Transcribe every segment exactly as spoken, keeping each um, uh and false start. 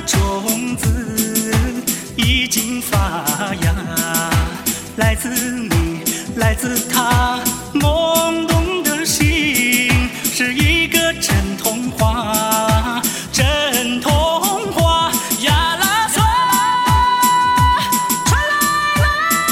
种子已经发芽，来自你，来自他，懵懂的心是一个真童话，真童话呀啦嗦，传来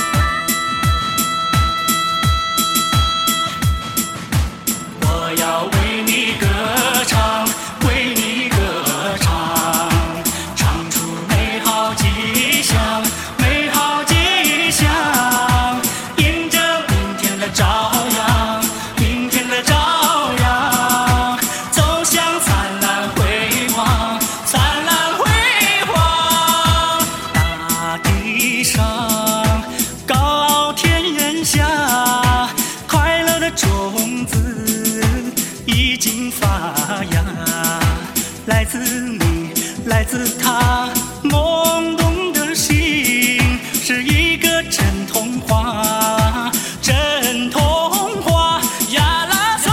了，我要为你歌唱，为你歌唱，唱出美好吉祥，美好吉祥，迎着明天的朝阳，明天的朝阳，走向灿烂辉煌，灿烂辉煌。大地上，高傲田园下，快乐的种子已经发芽，来自你，来自他，懵懂的心是一个真童话，真童话呀啦嗦，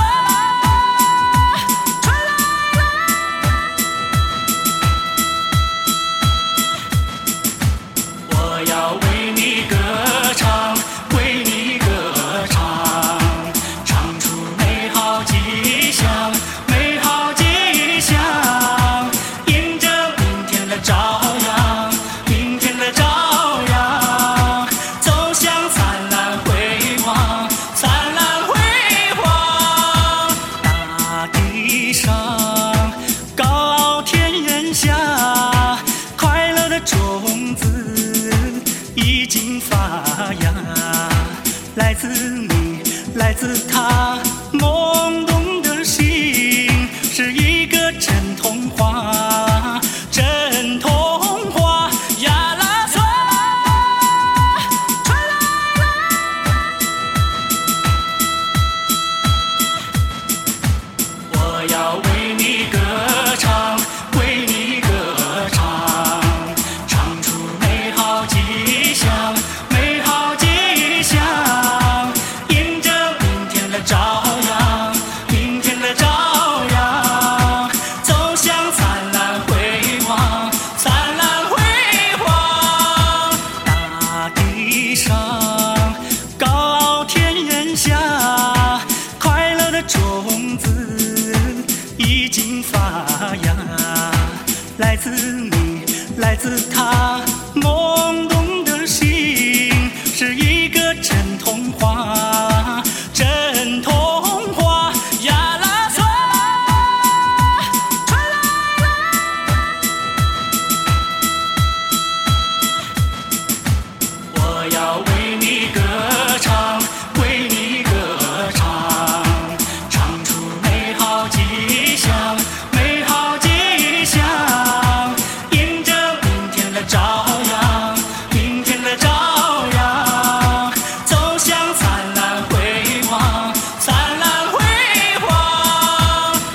传来了，我要为你歌唱，为你歌唱，唱出美好吉祥，美好吉祥，迎着明天的朝阳，明天的朝阳，走向灿烂辉煌，灿烂辉煌。大地上，高傲田园下，快乐的种子已经发芽，来自你，来自他，懵懂的心是一个真童话，真童话呀啦嗦，传来了，我要为你歌唱，为你歌唱，唱出美好吉祥，美好吉祥，迎着明天的朝阳，明天的朝阳，走向灿烂辉煌，灿烂辉煌。大地上，高傲田园下，快乐的种子已经发芽，来自你，来自他，懵懂